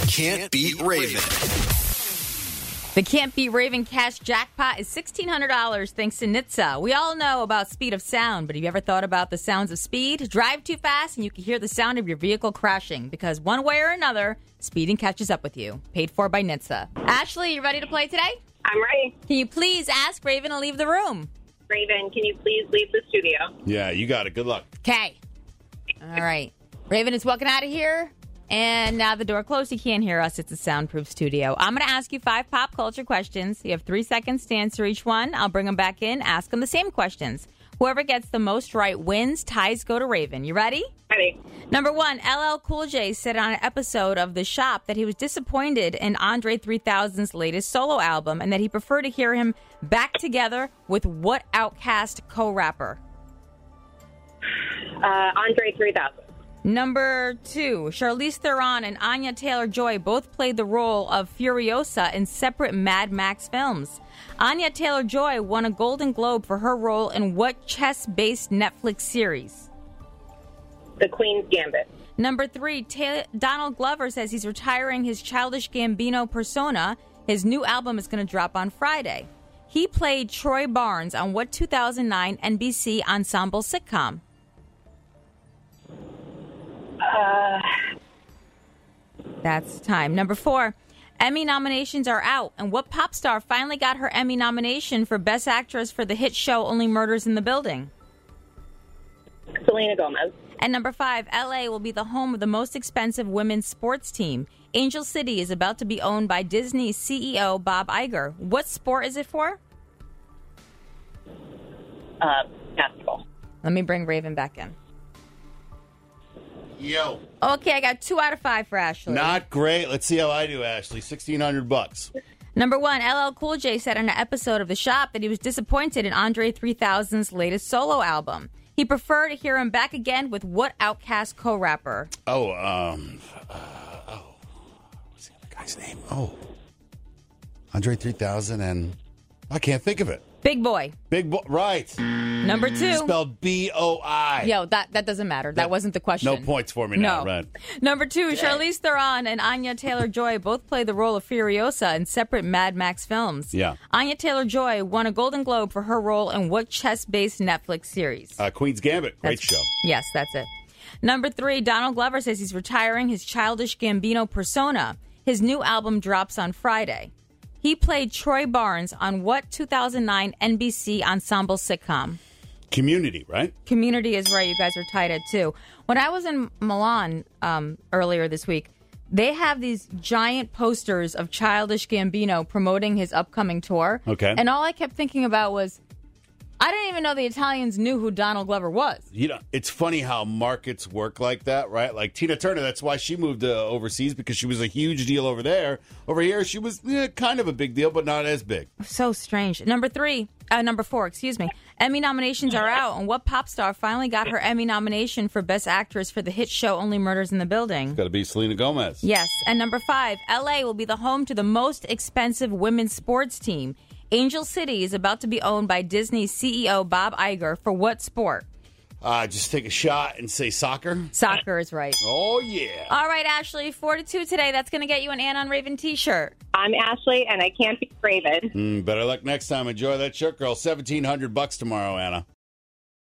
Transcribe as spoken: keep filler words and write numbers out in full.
Can't Beat Raven. The Can't Beat Raven cash jackpot is sixteen hundred dollars thanks to N H T S A. We all know about speed of sound, but have you ever thought about the sounds of speed? Drive too fast and you can hear the sound of your vehicle crashing because one way or another, speeding catches up with you. Paid for by N H T S A. Ashley, you ready to play today? I'm ready. Can you please ask Raven to leave the room? Raven, can you please leave the studio? Yeah, you got it. Good luck. Okay. All right. Raven is walking out of here. And now the door closed. You can't hear us. It's a soundproof studio. I'm going to ask you five pop culture questions. You have three seconds to answer each one. I'll bring them back in, ask them the same questions. Whoever gets the most right wins. Ties go to Raven. You ready? Ready. Number one, L L Cool J said on an episode of The Shop that he was disappointed in Andre three thousand's latest solo album and that he preferred to hear him back together with what Outkast co-rapper? Uh, Andre three thousand. Number two, Charlize Theron and Anya Taylor-Joy both played the role of Furiosa in separate Mad Max films. Anya Taylor-Joy won a Golden Globe for her role in what chess-based Netflix series? The Queen's Gambit. Number three, Ta- Donald Glover says he's retiring his Childish Gambino persona. His new album is going to drop on Friday. He played Troy Barnes on what two thousand nine N B C ensemble sitcom? Uh, That's time. Number four, Emmy nominations are out. And what pop star finally got her Emmy nomination for Best Actress for the hit show Only Murders in the Building? Selena Gomez. And number five, L A will be the home of the most expensive women's sports team. Angel City is about to be owned by Disney C E O Bob Iger. What sport is it for? Uh, basketball. Let me bring Raven back in. Yo. Okay, I got two out of five for Ashley. Not great. Let's see how I do, Ashley. sixteen hundred bucks. Number one, L L Cool J said on an episode of The Shop that he was disappointed in Andre three thousand's latest solo album. He preferred to hear him back again with what Outkast co-rapper? Oh, um, uh, oh, what's the other guy's name? Oh, Andre three thousand and I can't think of it. Big Boy. Big Boy, right. Number two. Spelled B O I. Yo, that, that doesn't matter. That, That- wasn't the question. No points for me now, No. right? Number two, Charlize Theron and Anya Taylor-Joy both play the role of Furiosa in separate Mad Max films. Yeah. Anya Taylor-Joy won a Golden Globe for her role in what chess-based Netflix series? Uh, Queen's Gambit. Great That's- show. Yes, that's it. Number three, Donald Glover says he's retiring his Childish Gambino persona. His new album drops on Friday. He played Troy Barnes on what two thousand nine N B C ensemble sitcom? Community, right? Community is right. You guys are tied at two. When I was in Milan um, earlier this week, they have these giant posters of Childish Gambino promoting his upcoming tour. Okay. And all I kept thinking about was, I didn't even know the Italians knew who Donald Glover was. You know, it's funny how markets work like that, right? Like Tina Turner, that's why she moved uh, overseas, because she was a huge deal over there. Over here, she was eh, kind of a big deal, but not as big. So strange. Number three, uh, number four, excuse me. Emmy nominations are out, and what pop star finally got her Emmy nomination for Best Actress for the hit show Only Murders in the Building? Got to be Selena Gomez. Yes. And number five, L A will be the home to the most expensive women's sports team. Angel City is about to be owned by Disney C E O Bob Iger for what sport? Uh, just take a shot and say soccer. Soccer is right. Oh, yeah. All right, Ashley, four to two today. That's going to get you an Ann on Raven t-shirt. I'm Ashley, and I can't beat Raven. Mm, better luck next time. Enjoy that shirt, girl. seventeen hundred bucks tomorrow, Anna.